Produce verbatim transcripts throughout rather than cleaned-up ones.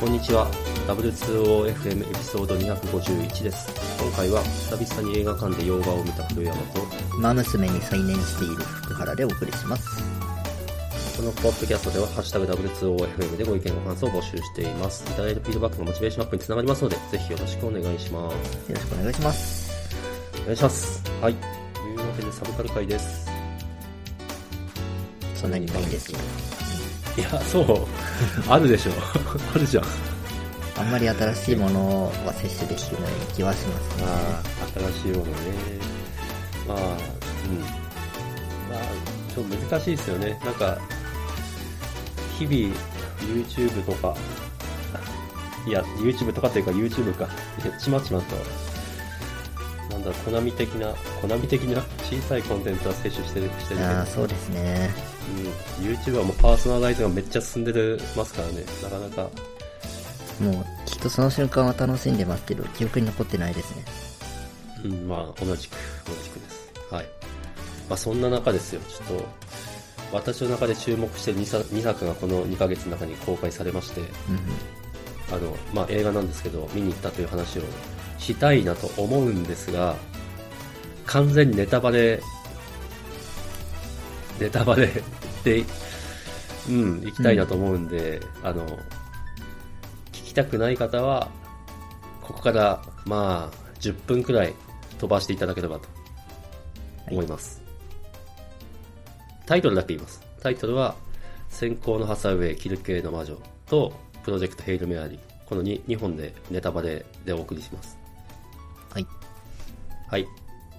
こんにちは。 ダブリューツーオーエフエム エピソードにひゃくごじゅういちです。今回は久々に映画館で洋画を見た古山と馬娘に再燃している福原でお送りします。 このポッドキャストではハッシュタグ ダブリューツーオーエフエム でご意見ご感想を募集しています。いただいたフィードバックのモチベーションアップにつながりますので、ぜひよろしくお願いします。 よろしくお願いします。 お願いします。はい。というわけでサブカル会です。 そんなにないんですよ。 いや、そう。あるでしょ。あるじゃん。 あんまり新しいものは摂取できない気はしますね。 ああ、新しいものね。まあ、うん。まあ、ちょっと難しいですよね。なんか、日々、YouTube とか、いや、YouTube とかっていうか YouTube か、ちまちまと、なんだ、コナミ的な、コナミ的な小さいコンテンツは摂取してる、してるけど。 ああ、そうですね。 うん。YouTube はもうパーソナライズがめっちゃ進んでるますからね。なかなか。 もう、きっとその瞬間は楽しんでますけど、記憶に残ってないですね。 うん、まあ、同じく、同じくです。はい。まあ、そんな中ですよ、ちょっと、私の中で注目してる 2, にさくがこのにかげつの中に公開されまして、 うん、 あの、まあ、映画なんですけど、見に行ったという話をしたいなと思うんですが、完全にネタバレ、ネタバレで、うん、行きたいなと思うんで、うん、あの、聞きたくない方は、ここから、まあ、じゅっぷんくらい飛ばしていただければと思います。はい、タイトルだけ言います。タイトルは、先行のハサウェイ、キル系の魔女と、プロジェクトヘイルメアリー。この 2, 2本でネタバレでお送りします。 はい。 はい。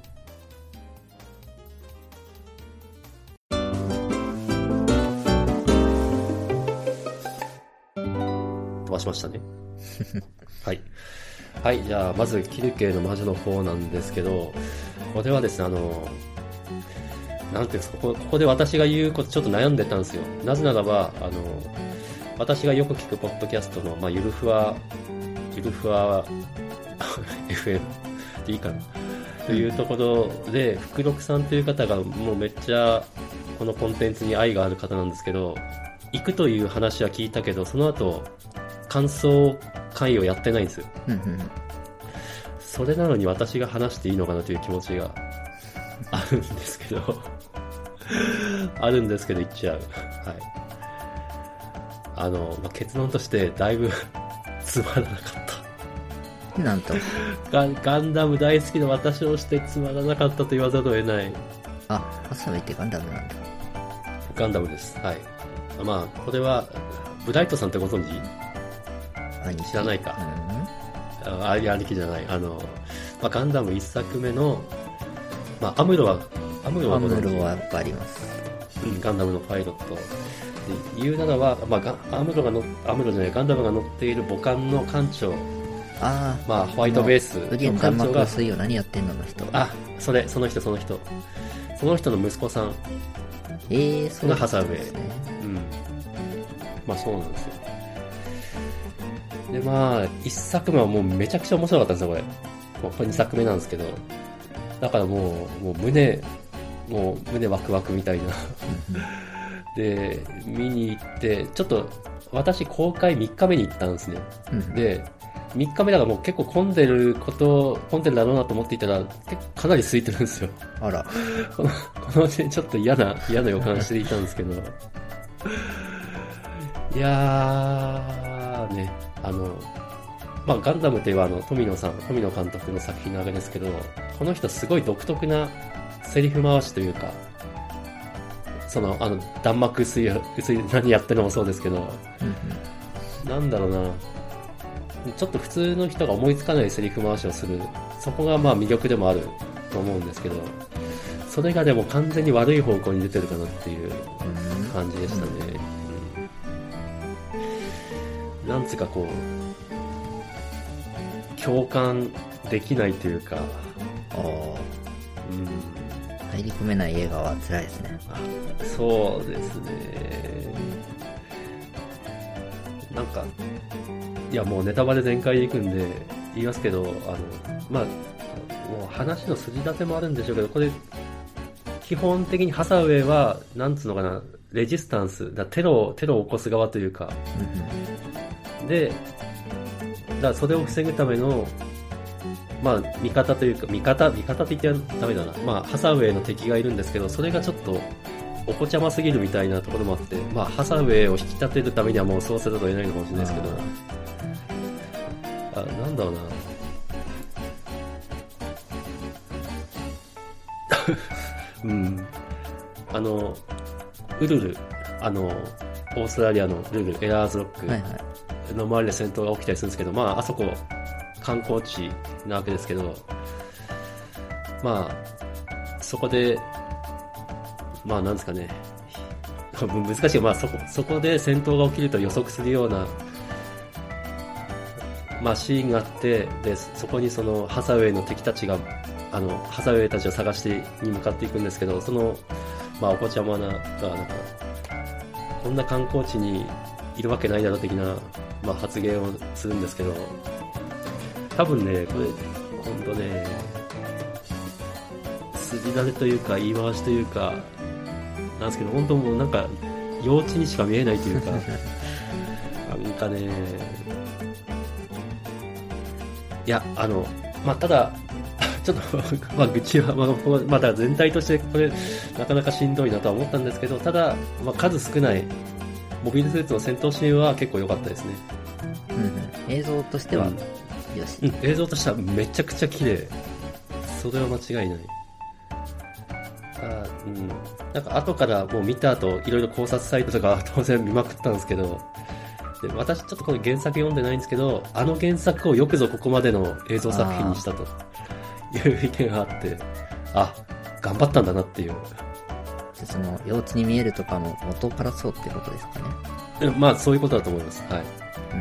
飛ばしましたね。はい。はい、じゃあ、まず、キル系の魔女の方なんですけど、これはですね、あの、なんていうんですか、ここ、ここで私が言うことちょっと悩んでたんですよ。なぜならば、あの、私がよく聞くポッドキャストの、まあ、ゆるふわ、ゆるふわ、エフエム でいいかなというところで、福禄さんという方がもうめっちゃ、このコンテンツに愛がある方なんですけど、行くという話は聞いたけど、その後、感想会をやってないんですよ。それなのに私が話していいのかなという気持ちがあるんですけど、あるんですけど言っちゃう。はい。あの、まあ、結論としてだいぶつまらなかった。 なんとガ。ガンダム大好きな私をしてつまらなかったと言わざるを得ない。 あ、ハサウェイってガンダムなんだ。 ガンダムです。はい。まあ、これは、ブライトさんってご存知？知らないか。うん、ああいう兄貴じゃない。あの、まあ、ガンダム一作目の、まあ、アムロは、アムロはアムロはあります。 うん、ガンダムのパイロット。で言うならば、まあ、ガアムロがの、アムロじゃない、ガンダムが乗っている母艦の艦長。 ああ。 まあ、ホワイトベースの艦長が。 水曜何やってんのの人。 あ、それ、その人、その人。その人の息子さん。 ええー、そうがハサウェイ。うん。まあ、そうなんですよ。で、まあ、一作目はもうめちゃくちゃ面白かったんですよ、これ。これ二作目なんですけど。だからもう、もう胸、もう胸ワクワクみたいな。で、見に行って、ちょっと、私公開みっかめに行ったんですね。で、みっかめだからもう結構混んでること、混んでるだろうなと思っていたら、結構かなり空いてるんですよ。 あら。 この、このうちにちょっと嫌な、嫌な予感していたんですけど。いやー、ね、あの、まあ、ガンダムといえばあの、富野さん、富野監督の作品なわけですけど、この人すごい独特なセリフ回しというか、その、あの、弾幕薄い、薄い、何やってるのもそうですけど、うん、なんだろうな、ちょっと普通の人が思いつかないセリフ回しをする、そこがまあ魅力でもあると思うんですけど、それがでも完全に悪い方向に出てるかなっていう感じでしたね。うん、なんつうかこう、共感できないというか、 あ、うん、入り込めない映画は辛いですね。 そうですね。なんか、いやもうネタバレ全開でいくんで言いますけど、あの、まあ、もう話の筋立てもあるんでしょうけど、これ、基本的にハサウェイは、なんつうのかな、レジスタンス、だテロを、テロを起こす側というか、 で、だからそれを防ぐための、まあ、味方というか、味方、味方って言ってはダメだな。まあ、ハサウェイの敵がいるんですけど、それがちょっと、おこちゃますぎるみたいなところもあって、まあ、ハサウェイを引き立てるためにはもうそうせざるを得ないのかもしれないですけど、あ、なんだろうな。うん。あの、ウルル、あの、オーストラリアのルル、エラーズロックの周りで戦闘が起きたりするんですけど、まあ、あそこ、観光地なわけですけど、まあ、そこで、まあなんですかね、難しい。まあそこ、そこで戦闘が起きると予測するような、まあシーンがあって、で、そこにそのハサウェイの敵たちが、あの、ハサウェイたちを探してに向かっていくんですけど、その、まあおこちゃまな、が、なんか、こんな観光地にいるわけないだろう的な、まあ発言をするんですけど、多分ね、これ、ほんとね、筋立てというか言い回しというか、なんですけど、本当もうなんか、幼稚にしか見えないというか、なんかね、いや、あの、まあ、ただ、ちょっと、まあ、愚痴は、まあ、まあ、だ全体としてこれ、なかなかしんどいなとは思ったんですけど、ただ、まあ、数少ない、モビルスーツの戦闘シーンは結構良かったですね。 うん、映像としては、うん、よし、 うん。映像としてはめちゃくちゃ綺麗。それは間違いない。あ、うん。なんか後からもう見た後、いろいろ考察サイトとか当然見まくったんですけど、で私ちょっとこの原作読んでないんですけど、あの原作をよくぞここまでの映像作品にしたという意見があって、あ、頑張ったんだなっていう。 その幼稚に見えるとかも元からそうってことですかね。 まあそういうことだと思います。はい。うん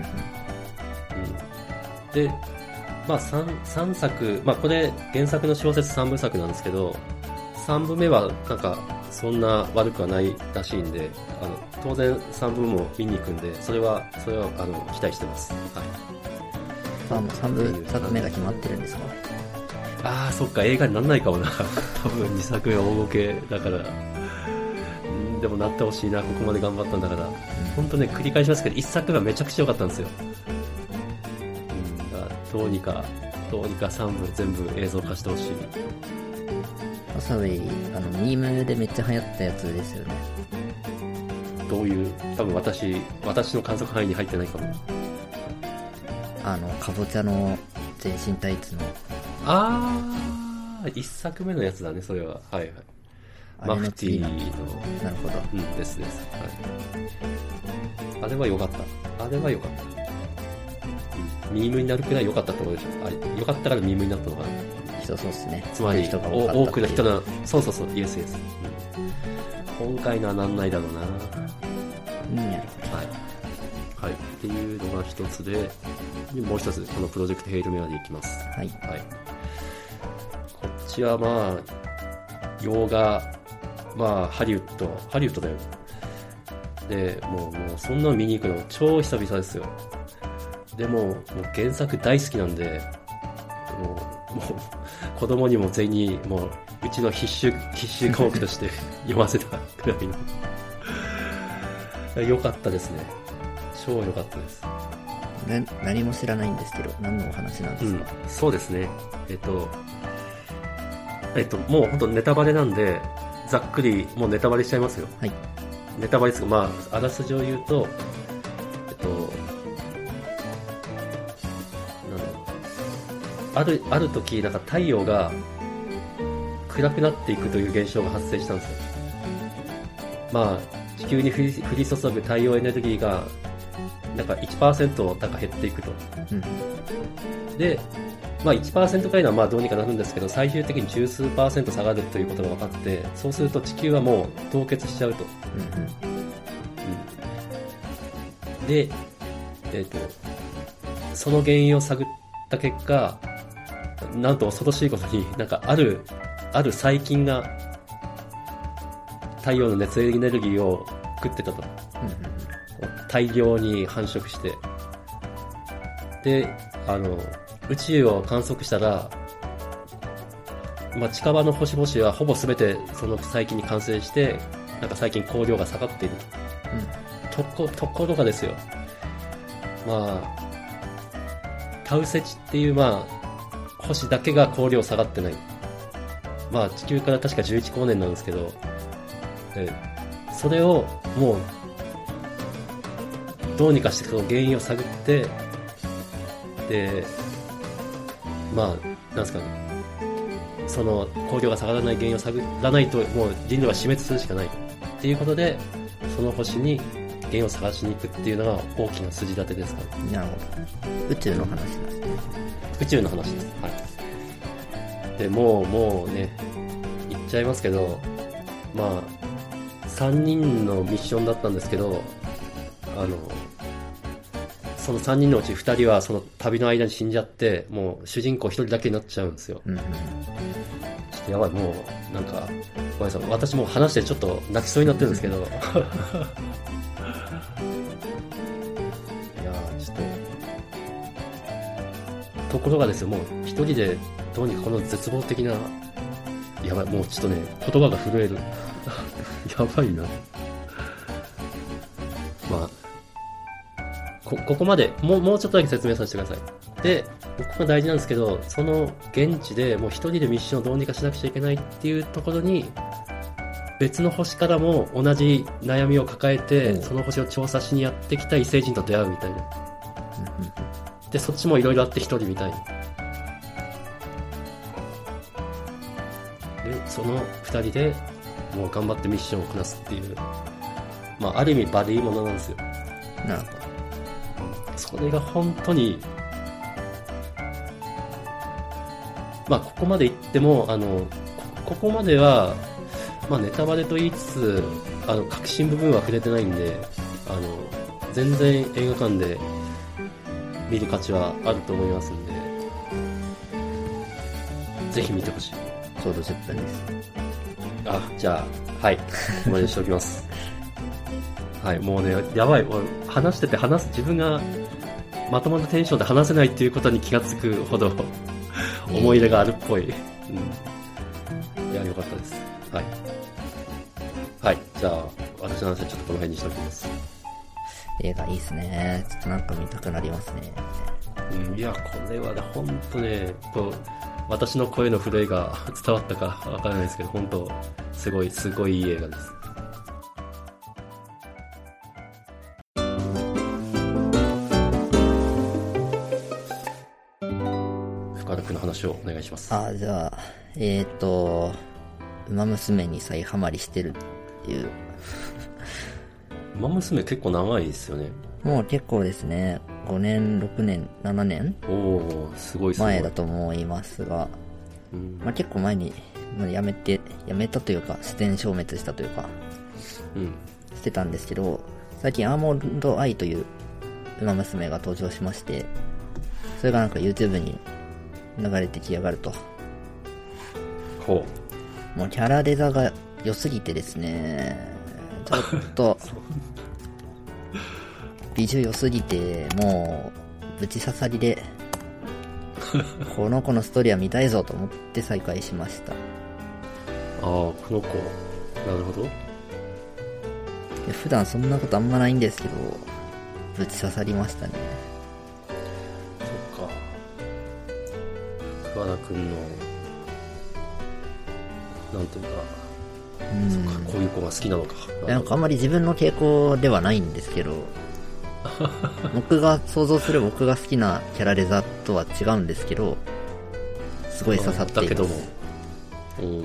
うん、で、まあ 3, 3作、まあこれ原作の小説さんぶさくなんですけど、さんぶめはなんかそんな悪くはないらしいんで、あの当然さんぶも見に行くんで、それはそれはあの期待してます。はい。 あ、もうさんぶさくめが決まってるんですか？ ああ、そっか、映画になんないかもな。多分にさくめ大ボケだから。んでもなってほしいな、ここまで頑張ったんだから。ほんとね、繰り返しますけど、いっさくめはめちゃくちゃ良かったんですよ。うん、だどうにか、どうにかさんぶ全部映像化してほしい。 ハサウェイ、あの、ミームでめっちゃ流行ったやつですよね。 どういう、多分私、私の観測範囲に入ってないかも。 あの、かぼちゃの全身タイツの。 あー、一作目のやつだね、それは。はいはい。マフティーの。 なるほど。 うん、ですです。はい。あれは良かった。あれは良かった。うん、ミームになるくらい良かったってことでしょ。あ、良かったからミームになったのかな。 そうそうですね。 つまり、多くの人が、そうそうそう、イエスイエス。うん、今回のはなんないだろうな。 うん。はい。 はい。っていうのが一つで、もう一つ、このプロジェクトヘイルメアでいきます。 はい。 はい。こっちはまあ、洋画、まあ、ハリウッド、ハリウッドだよ。で、もう、もうそんなの見に行くの超久々ですよ。でも、もう原作大好きなんで、もう、もう、子供にも全員に、もう、うちの必修、必修科目として読ませたくらいの。良かったですね。超良かったです。 な何も知らないんですけど、何のお話なんですか？ うん、そうですね。えっと、えっと、もう本当ネタバレなんで、ざっくりもうネタバレしちゃいますよ。 はい。 ネタバレですが、まあ、あらすじを言うと、えっと、なんだろう。ある、ある時、なんか太陽が暗くなっていくという現象が発生したんですよ。まあ、地球に降り、降り注ぐ太陽エネルギーが、なんか いちパーセント なんか減っていくと。うん、で、まあ いちパーセント くらいのはまあどうにかなるんですけど、最終的に十数パーセント下がるということが分かって、そうすると地球はもう凍結しちゃうと。うんうん、で、えっと、その原因を探った結果、なんと恐ろしいことに、なんかある、ある細菌が太陽の熱エネルギーを食ってたと。うん大量に繁殖して。で、あの、宇宙を観測したら、まあ、近場の星々はほぼ全てその細菌に感染して、なんか最近光量が下がっていると。うん、とこ、ところがですよ。 まあ、タウセチっていう、まあ、星だけが光量下がってない。まあ、地球から確かじゅういち光年なんですけど、えそれをもう、どうにかしてその原因を探って、で、まあ、なんですかね、その光量が下がらない原因を探らないと、もう人類は死滅するしかない。っていうことで、その星に原因を探しに行くっていうのが大きな筋立てですから。 なるほど。宇宙の話ですね。 宇宙の話です。はい。で、もう、もうね、言っちゃいますけど、まあ、さんにんのミッションだったんですけど、あの、そのさんにんのうちふたりはその旅の間に死んじゃって、もう主人公ひとりだけになっちゃうんですよ。うんうん、ちょっとやばい、もう、なんか、ごめんなさい、私もう話してちょっと泣きそうになってるんですけど、いやー、ちょっと、ところがですよ、もう一人でどうにかこの絶望的な、やばい、もうちょっとね、言葉が震える。やばいな。まあ、こ、ここまで、もう、もうちょっとだけ説明させてください。で、ここが大事なんですけど、その現地でもう一人でミッションをどうにかしなくちゃいけないっていうところに、別の星からも同じ悩みを抱えて、その星を調査しにやってきた異星人と出会うみたいな。で、そっちもいろいろあって一人みたいな。で、その二人でもう頑張ってミッションをこなすっていう、まあ、ある意味バディものなんですよ。 なるほど。 それが本当に、まあ、ここまで言っても、あの、ここまでは、まあ、ネタバレと言いつつ、あの、核心部分は触れてないんで、あの、全然映画館で見る価値はあると思いますんで、ぜひ見てほしい。 ちょうどじゅっぷんです。 あ、じゃあ、はい。ここまでしておきます。はい、もうね、やばい。話してて話す、自分がまともなテンションで話せないっていうことに気がつくほど思い入れがあるっぽい。うん。いや、よかったです。はい。はい、じゃあ、私の話はちょっとこの辺にしておきます。 映画いいっすね。ちょっとなんか見たくなりますね。 うん、いや、これはね、ほんとね、こう、私の声の震えが伝わったかわからないですけど、本当すごい、すごいいい映画です。深田君の話をお願いします。 あ、じゃあ、えーと、馬娘に再ハマりしてるっていう。 馬娘結構長いですよね。 もう結構ですね。ごねん、ろくねん、ななねんおー、すごいすごい。 前だと思いますが、うん、まあ、結構前に、まあ、やめて、やめたというか、視点消滅したというか、うん、してたんですけど、最近アーモンドアイという馬娘が登場しまして、それがなんか YouTube に流れてきやがると。 ほう。もうキャラデザが良すぎてですね、ちょっと、美女良すぎて、もう、ぶち刺さりで、この子のストーリーは見たいぞと思って再開しました。ああ、この子。なるほど。 普段そんなことあんまないんですけど、ぶち刺さりましたね。 そっか。桑田くんの、なんていうか、うん、そっか、こういう子が好きなのか。 なんかあんまり自分の傾向ではないんですけど、僕が想像する僕が好きなキャラデザとは違うんですけど、すごい刺さっています。だけども、 おー、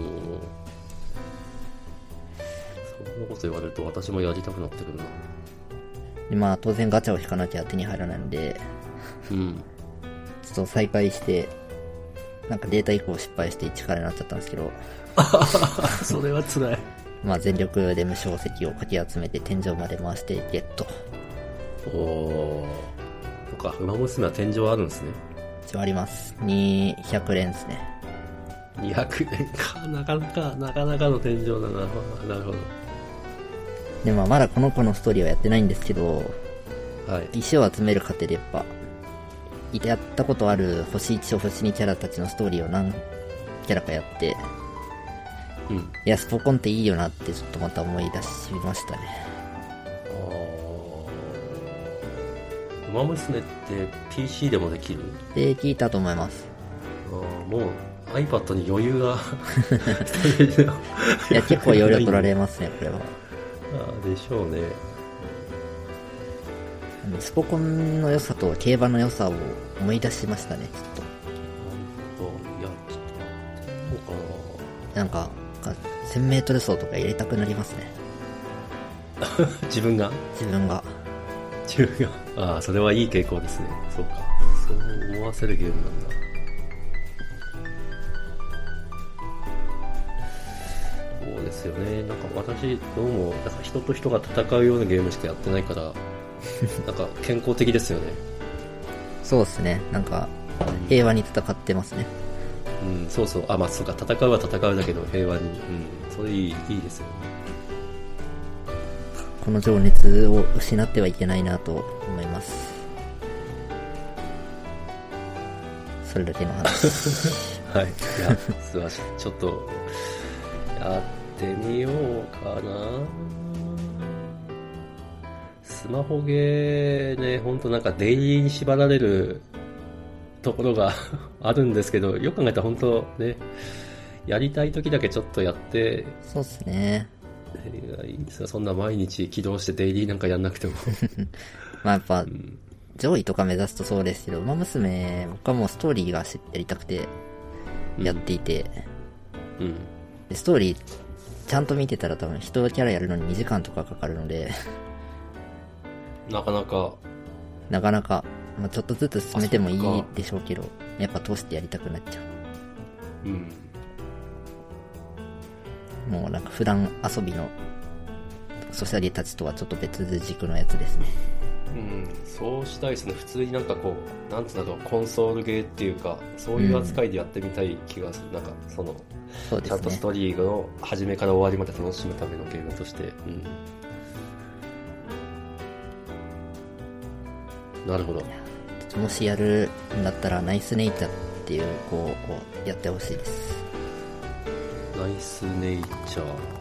そんなこと言われると私もやりたくなってくるな。 で、まあ当然ガチャを引かなきゃ手に入らないので、うん、ちょっと再開して、なんかデータ移行失敗していちからになっちゃったんですけど、 それは辛い。 まあ全力で無償石をかき集めて天井まで回してゲット。 おー、そっか、馬娘は天井あるんですね。 一応あります。にひゃく連ですね。 にひゃく連か、なかなか、なかなかの天井だな。なるほど。 で、まあまだこの子のストーリーはやってないんですけど、はい、石を集める過程でやっぱ、やったことある星いちと星にキャラたちのストーリーを何キャラかやって、うん、いや、スポコンっていいよなってちょっとまた思い出しましたね。 ウマ娘って ピーシー でもできる？ できたと思います。 あ、もう iPad に余裕がいや、結構容量取られますね、これは。 あでしょうね。 スポコンの良さと競馬の良さを思い出しましたね、ちょっと。 いや、ちょっと待って、どうかな。なんか、せんメートル走とか入れたくなりますね。 自分が自分が。 自分が。ああ、それはいい傾向ですね。そうか。そう思わせるゲームなんだ。そうですよね。なんか私、どうも、なんか人と人が戦うようなゲームしかやってないから、なんか健康的ですよね。 そうですね。なんか、平和に戦ってますね。 うん、そうそう。あ、まあそうか。戦うは戦うだけど、平和に。うん。それいい、いいですよね。 この情熱を失ってはいけないなと思います。それだけの話。 はい。いや、素晴らしい。ちょっと、やってみようかな。スマホゲーね、ほんとなんかデイリーに縛られるところがあるんですけど、よく考えたら本当ね、やりたい時だけちょっとやって、 そうっすね。 いいですよ、そんな毎日起動してデイリーなんかやんなくても。 まあやっぱ、うん、上位とか目指すとそうですけど、ウマ娘、僕はもうストーリーがやりたくてやっていて、うん、でストーリーちゃんと見てたら多分人キャラやるのににじかんとかかかるので、 なかなか、 なかなか、まあ、ちょっとずつ進めてもいいでしょうけど、やっぱ通してやりたくなっちゃう。うん。もうなんか普段遊びのソシャゲたちとはちょっと別軸のやつですね。 うん、そうしたいですね。普通になんかこう、なんつうんだろう、コンソールゲーっていうか、そういう扱いでやってみたい気がする。うん、なんかその、そうですね、ちゃんとストーリーの初めから終わりまで楽しむためのゲームとして。うん、なるほど。 もしやるんだったらナイスネイチャーっていう子をやってほしいです。 ナイスネイチャー。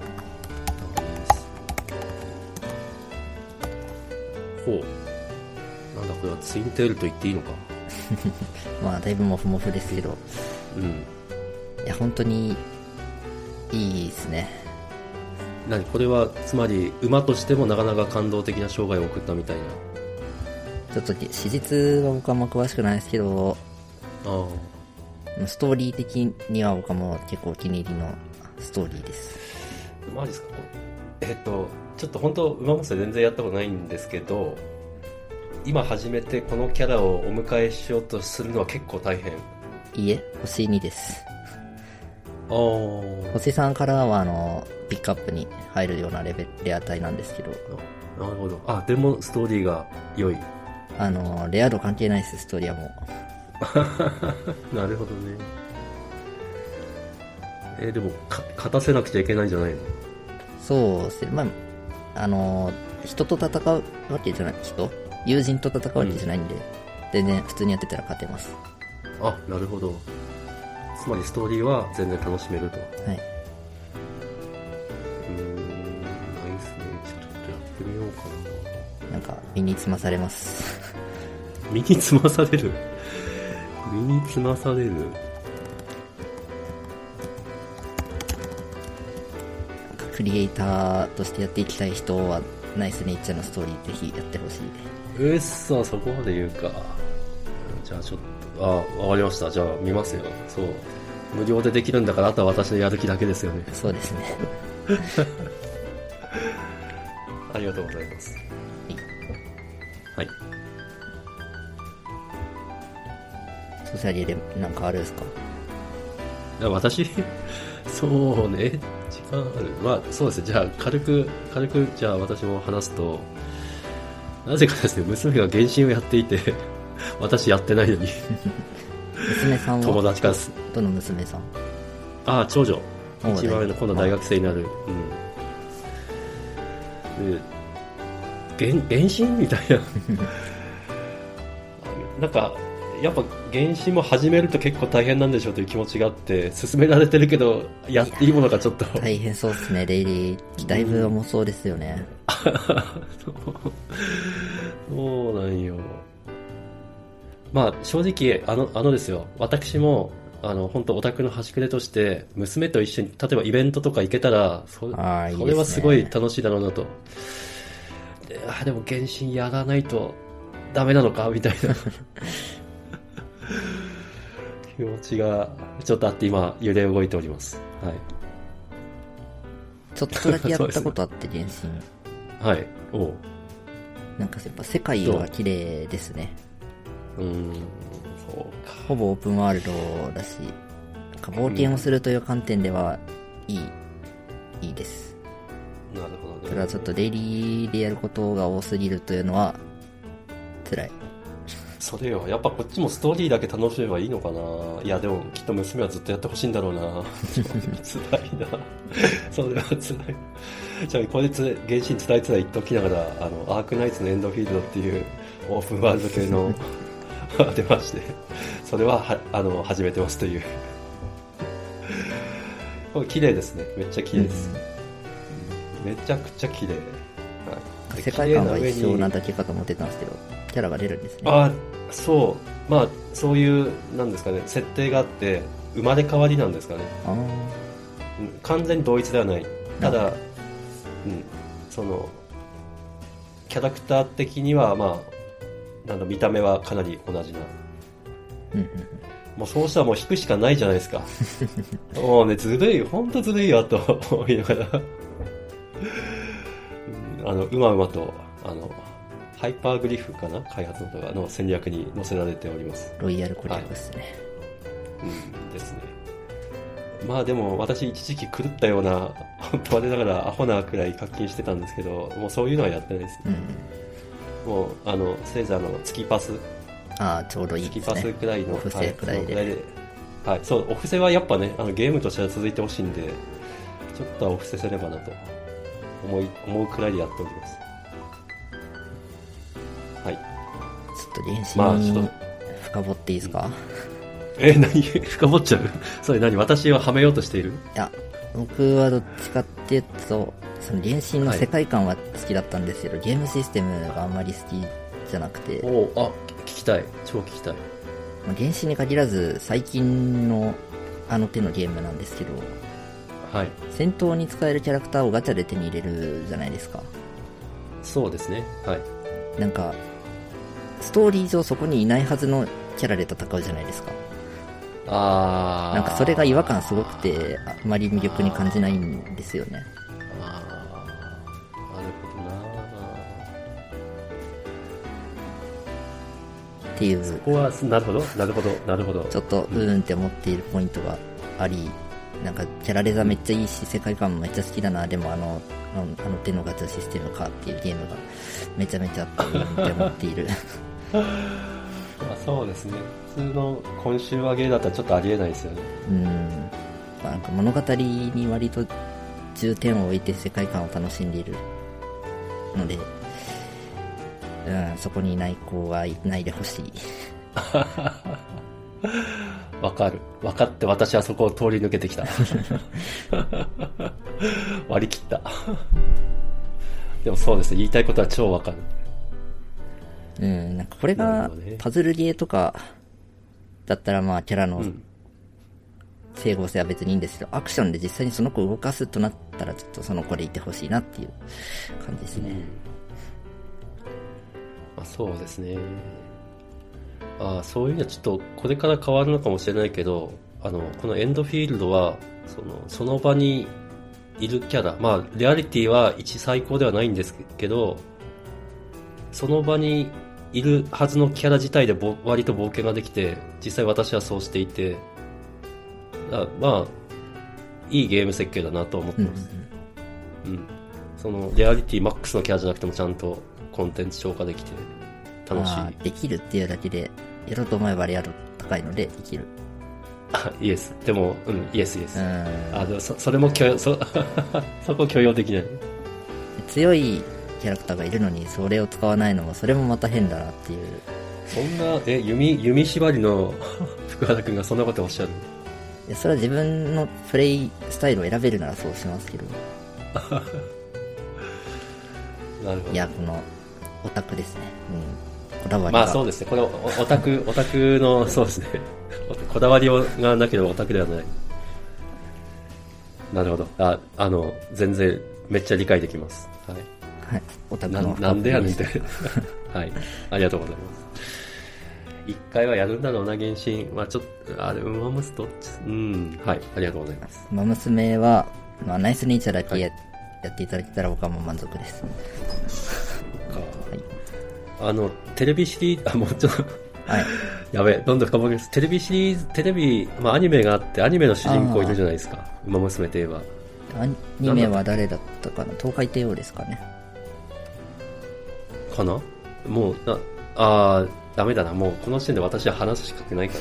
ほう。なんだこれはツインテールと言っていいのか。 まあだいぶモフモフですけど。うん。いや本当にいいですね。 何これはつまり馬としてもなかなか感動的な生涯を送ったみたいな。 ちょっと史実は僕はあんま詳しくないですけど、ああ。ストーリー的には僕はもう結構お気に入りのストーリーです。 マジですか？えっと、ちょっと本当、馬娘全然やったことないんですけど、今始めてこのキャラをお迎えしようとするのは結構大変。 いいえ、星にです。 ああ。 星さんからはあの、ピックアップに入るようなレベレア帯なんですけど。 なるほど。あ、でもストーリーが良い。 あの、レア度関係ないです、ストーリーはもう。なるほどね。えー、でもか、勝たせなくちゃいけないんじゃないの？ そうですね。まあ、あの、人と戦うわけじゃない、人友人と戦うわけじゃないんで、うん、全然普通にやってたら勝てます。 あ、なるほど。つまりストーリーは全然楽しめると。はい。うーん、ナイスね。ちょっとやってみようかな。なんか、身につまされます。 身につまされる身につまされるクリエイターとしてやっていきたい人はナイスネイチャーのストーリーぜひやってほしい。 うっそ、そこまで言うか。じゃあちょっと、あ、わかりました。じゃあ見ますよ。そう。無料でできるんだからあとは私のやる気だけですよね。 そうですね。 ありがとうございます。はい。 ソシャゲでなんかあるんですか？ いや私そうね、時間ある。まあそうですね。じゃあ軽く軽くじゃあ私も話すと、なぜかですね、娘が原神をやっていて私やってないのに娘さんは友達からどの娘さん？ ああ、長女。一番上の今度大学生になる。うん。で、原原神みたいななんかやっぱ原神も始めると結構大変なんでしょうという気持ちがあって勧められてるけどやっていいものかちょっと大変そうですね。デイリーだいぶ重そうですよね。 そうなんよ。 まあ正直あのあのですよ、私もあの本当オタクの端くれとして娘と一緒に例えばイベントとか行けたら そ, あいいですね、 それはすごい楽しいだろうなと。で, あでも原神やらないとダメなのかみたいな気持ちがちょっとあって今揺れ動いております。はい。 ちょっとだけやったことあって原神。はい。おう。 なんかやっぱ世界が綺麗ですね。 うーん、そうか。 ほぼオープンワールドだし、なんか冒険をするという観点ではいい、いいです。 なるほどね。 ただちょっとデイリーでやることが多すぎるというのは辛い。 それよ、やっぱこっちもストーリーだけ楽しめばいいのかな。いやでもきっと娘はずっとやってほしいんだろうな。辛いな。それは辛い。じゃあこれつ原神つらいつらい言っときながら、あのアークナイツのエンドフィールドっていうオープンワールド系の出まして、それははあの始めてますという。これ綺麗ですね。めっちゃ綺麗です。うん、めちゃくちゃ綺麗。 はい、世界観は一緒なだけかと思ってたんですけど、キャラが出るんですね。 あ、そう。まあそういうなんですかね、設定があって生まれ変わりなんですかね。 あ、うん、 完全に同一ではない。ただ、うん、そのキャラクター的にはまあなんだ見た目はかなり同じな。 うんうん、 もうそうしたらもう引くしかないじゃないですか。もうねずるい、本当ずるいよと思いながら、あのうまうまとあのハイパーグリフかな、開発のとかの戦略に載せられております。 ロイヤルコリアですね。 はい、うんですね。まあでも私一時期狂ったような本当我ながらアホなくらい課金してたんですけど、もうそういうのはやってないですね。うん、もうあのせいぜいあの月パス、 ああちょうどいいですね。 月パスくらいのお布施くらいで、はい、 はい、そうお布施はやっぱねあのゲームとしては続いてほしいんで、ちょっとはお布施すればなと思い思うくらいでやっております。はい。 ちょっと原神に深掘っていいですか？ え、何深掘っちゃう？それ何、私ははめようとしている？いや、 僕はどっちかっていうと、その原神の世界観は好きだったんですけど、はい、ゲームシステムがあんまり好きじゃなくて。 おあ、聞きたい。超聞きたい。 原神に限らず、最近のあの手のゲームなんですけど、 はい。 戦闘に使えるキャラクターをガチャで手に入れるじゃないですか。 そうですね。はい。 なんか、ストーリー上そこにいないはずのキャラで戦うじゃないですか。 あなんかそれが違和感すごくて、あまり魅力に感じないんですよね。 ああ、なるほどな。 っていう。 そこは、なるほど、なるほど、なるほど。 ちょっと、うーんって思っているポイントがあり、なんかキャラレザめっちゃいいし、世界観もめっちゃ好きだな、でもあの、あの手のガチャシステムかっていうゲームがめちゃめちゃあっていいって思っている。 まあそうですね。普通の今週はゲーだったらちょっとありえないですよね。 うん。まあ、なんか物語に割と重点を置いて世界観を楽しんでいるので、うん、そこにいない子はいないでほしい。 わかる。わかって私はそこを通り抜けてきた。割り切った。でもそうですね。言いたいことは超わかる。 うん、なんかこれがパズルゲーとかだったらまあキャラの整合性は別にいいんですけど、アクションで実際にその子を動かすとなったらちょっとその子でいてほしいなっていう感じですね。うん、 まあ、そうですね。ああ、そういうのはちょっとこれから変わるのかもしれないけど、あのこのエンドフィールドはそのその場にいるキャラ、まあリアリティはいち最高ではないんですけど、その場にいるはずのキャラ自体でぼ割と冒険ができて、実際私はそうしていて、だまあいいゲーム設計だなと思ってます。うん、うん、そのリアリティマックスのキャラじゃなくてもちゃんとコンテンツ消化できて楽しい。 あ、できるっていうだけでやろうと思えばリアル高いのでできる。 あ、イエス。でも、うん、イエスイエス。あ、でも そ, それも許容、そ、そこ許容できない。 強いキャラクターがいるのにそれを使わないのもそれもまた変だなっていう。 そんな、え、弓、弓縛りの福原くんがそんなことおっしゃる？ いや、それは自分のプレイスタイルを選べるならそうしますけど。 なるほど。 いや、このオタクですね。 こだわりが。 まあそうですね。これオタク、オタクの、そうですね。こだわりがなければオタクではない。なるほど。あ、あの、全然、めっちゃ理解できます。はい。 はい。オタクのな。なんでやねんって。はい。ありがとうございます。一回はやるんだろうな、原神。まあちょっと、あれ、ウマ娘どっちうん。はい。ありがとうございます。 ウマ娘は、まあ、ナイスネイチャーだけ や,、はい、やっていただけたら僕はもう満足です。 か。はい。あの、テレビシリーズ、あ、もうちょっと、 はい。 やべえ、どんどん深掘りです。テレビシリーズ、テレビ、まあアニメがあって、アニメの主人公いるじゃないですか。ウマ娘といえば。 アニメは誰だったかな、東海帝王ですかね。 かなもう、な、あー、ダメだな。もうこの時点で私は話すしかけないから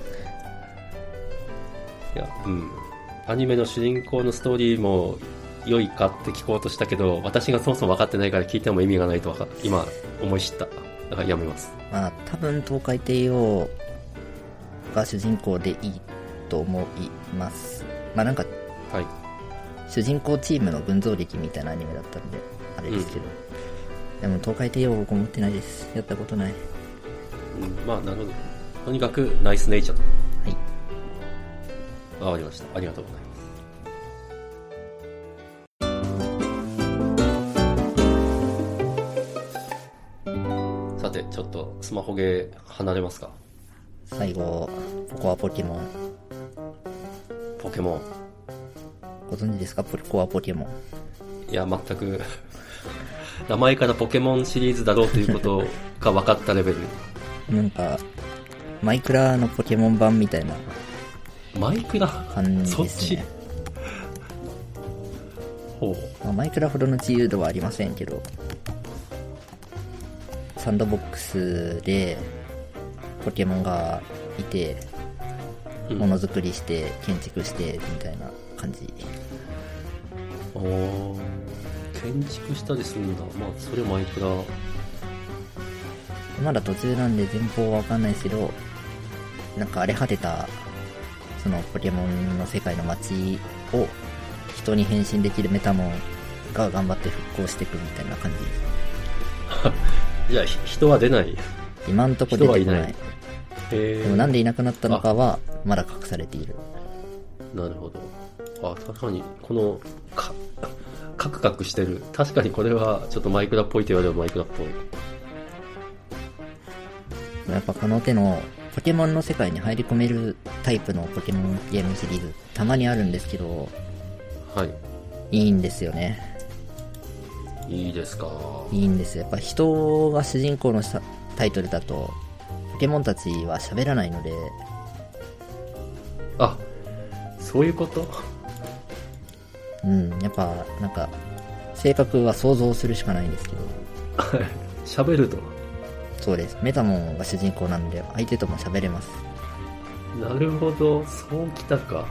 。いや、うん。アニメの主人公のストーリーも良いかって聞こうとしたけど、私がそもそも分かってないから聞いても意味がないとわか今思い知った。だからやめます。 まあ、多分東海帝王が主人公でいいと思います。まあなんか、 はい。 主人公チームの群像劇みたいなアニメだったんで、あれですけど。うん、でも東海帝王僕持ってないです。やったことない。 うん、まあなるほど。とにかくナイスネイチャー。 はい。 わかりました。ありがとうございます。さて、ちょっとスマホゲー離れますか。 最後、ここはポケモン。 ポケモン。 ご存知ですか、ここはポケモン。いや、全く、名前からポケモンシリーズだろうということが分かったレベル。 なんか、マイクラのポケモン版みたいな。 マイクラ感じですね。 そっちほう、 まあ、マイクラほどの自由度はありませんけど、サンドボックスでポケモンがいて、ものづくりして建築してみたいな感じ。 あー、建築したりするんだ。まあそれマイクラ。 まだ途中なんで前方はわかんないですけど、なんか荒れ果てたそのポケモンの世界の街を人に変身できるメタモンが頑張って復興していくみたいな感じです。 じゃあ人は出ない。 今んとこ出てこない。 人はいない。へー。 でもなんでいなくなったのかはまだ隠されている。 なるほど。あ、確かにこのかカクカクしてる。確かにこれはちょっとマイクラっぽいと言われればマイクラっぽい。 やっぱこの手のポケモンの世界に入り込めるタイプのポケモンゲームシリーズたまにあるんですけど、 はい。 いいんですよね。 いいですか。 いいんですよ。やっぱ人が主人公のタイトルだとポケモンたちは喋らないので。 あ、そういうこと。 うん、やっぱなんか性格は想像するしかないんですけど。 喋ると。 そうです。メタモンが主人公なので相手とも喋れます。 なるほど、そうきたか。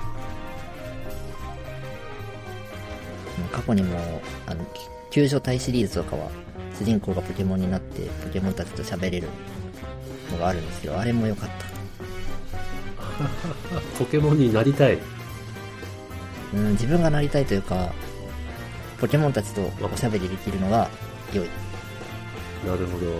過去にもあの救助隊シリーズとかは主人公がポケモンになってポケモンたちと喋れるのがあるんですけど、あれも良かった。 ポケモンになりたい。 うん、自分がなりたいというか、ポケモンたちとおしゃべりできるのが良い。 なるほど。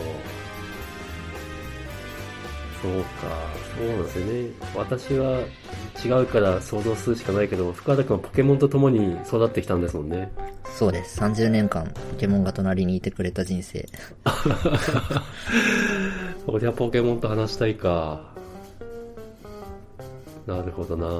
そうか、そうなんですよね。私は違うから想像するしかないけど、福原君はポケモンと共に育ってきたんですもんね。 そうです。さんじゅうねんかんポケモンが隣にいてくれた人生。 そりゃポケモンと話したいか。なるほどな。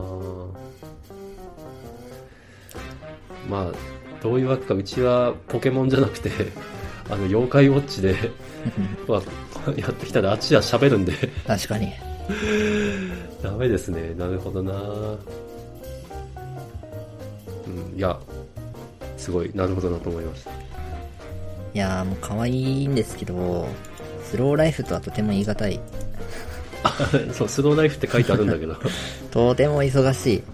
まあどういうわけか、うちはポケモンじゃなくてあの妖怪ウォッチでまあやってきたらあっちは喋るんで確かにダメですね。なるほどな。うん、いやすごいなるほどなと思いました。 いやーもう可愛いんですけど、スローライフとはとても言い難い。 そう、スローライフって書いてあるんだけどとても忙しい。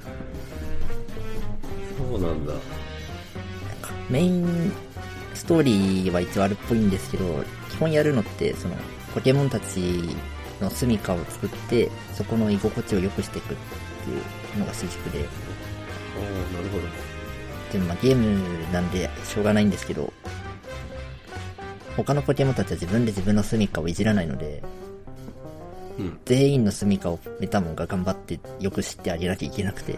そうなんだ。 メインストーリーは一応あるっぽいんですけど、基本やるのってそのポケモンたちの住処を作ってそこの居心地を良くしていくっていうのが主軸で。 おー、なるほど。 でもまあゲームなんでしょうがないんですけど、 他のポケモンたちは自分で自分の住処をいじらないので、 うん、 全員の住処をメタモンが頑張ってよく知ってあげなきゃいけなくて。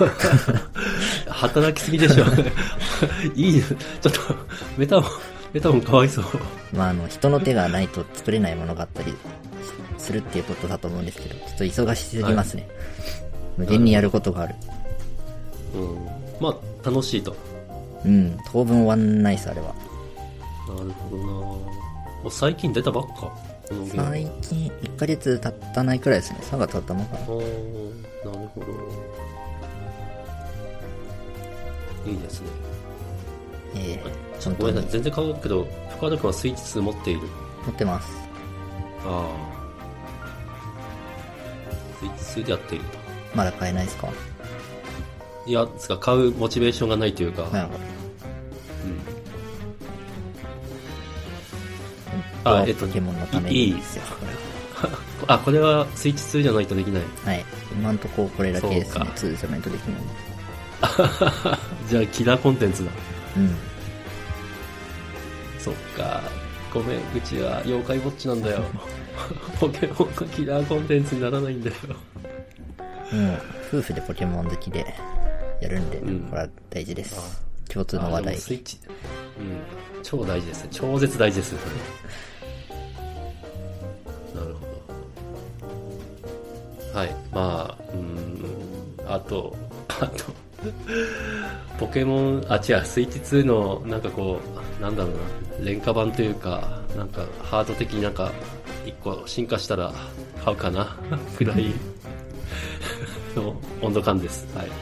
働きすぎでしょ。いい、ちょっと、メタモン、メタモンかわいそう。 まあ、あの、人の手がないと作れないものがあったりするっていうことだと思うんですけど、ちょっと忙しすぎますね。はい、無限にやることがある。 うん。まあ、楽しいと。 うん、当分終わんないっす、あれは。 なるほどな。もう最近出たばっか。 最近いっかげつ経ったないくらいですね。さんがつ経ったのかな。 あー、なるほど。いいですね。 ええー、ごめんなさい、全然変わるけど、深田君はスイッチツー持っている？ 持ってます。 ああ。スイッチツーでやっていると。 まだ買えないですか？ いや、つか買うモチベーションがないというか。 なるほど。 うん。あ、えっと、 ポケモンのためにですよ。 いいあ、これはスイッチツーじゃないとできない。 はい。今んとここれだけですね。ツーじゃないとできない。 じゃあ、キラーコンテンツだ。 うん。 そっか。ごめん、うちは妖怪ウォッチなんだよ。ポケモンのキラーコンテンツにならないんだよ。 うん。夫婦でポケモン好きでやるんで、うん、これは大事です。共通の話題。 スイッチ。うん。超大事ですね。超絶大事です。なるほど。はい。まあ、うーん。あと、あと、ポケモン、あ、違う、スイッチツーの、なんかこう、なんだろうな、廉価版というか、なんか、ハード的になんか、一個進化したら買うかな、くらいの温度感です。はい。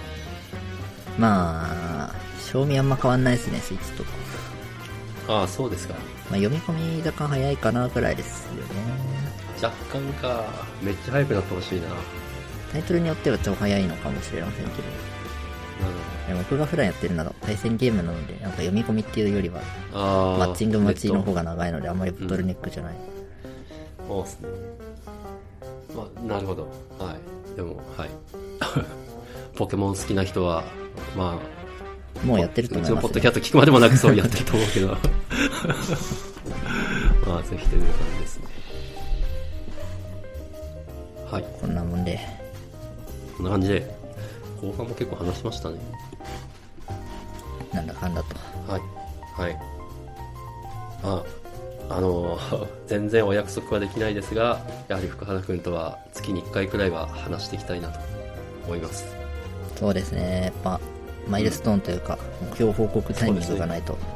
まあ、賞味あんま変わんないですね、スイッチとか。 ああ、そうですか。 まあ、読み込み若干早いかなくらいですよね。 若干か。めっちゃ早くなってほしいな。 タイトルによっては超早いのかもしれませんけど。うん、僕が普段やってるのは対戦ゲームなので、なんか読み込みっていうよりは、 あマッチング待ちの方が長いので、あんまりボトルネックじゃない。 うん、そうですね。まあ、なるほど。はい。でも、はい。ポケモン好きな人は、まあ、 もうやってると思います、ね。 うちのポッドキャスト聞くまでもなくそうやってると思うけど。まあ、ぜひという感じですね。はい。 こんなもんで。 こんな感じで。後半も結構話しましたね。 なんだかんだと。 はい。はい。あ、あの、全然お約束はできないですが、やはり福原くんとは月にいっかいくらいは話していきたいなと思います。 そうですね。やっぱ、マイルストーンというか、うん、目標報告タイミングがないと。うね、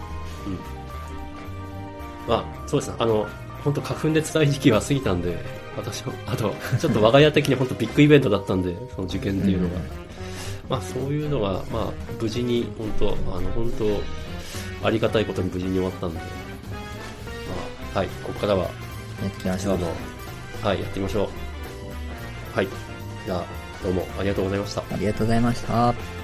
うん。まあ、そうですね。あの、本当花粉で辛い時期は過ぎたんで、私も、あと、ちょっと我が家的に本当ビッグイベントだったんで、その受験っていうのが。うん、まあそういうのが、まあ無事に、本当、あの、本当、ありがたいことに無事に終わったんで、まあ、はい、ここからは、 やっていきましょう。 はい、やってみましょう。はい。じゃあ、どうもありがとうございました。 ありがとうございました。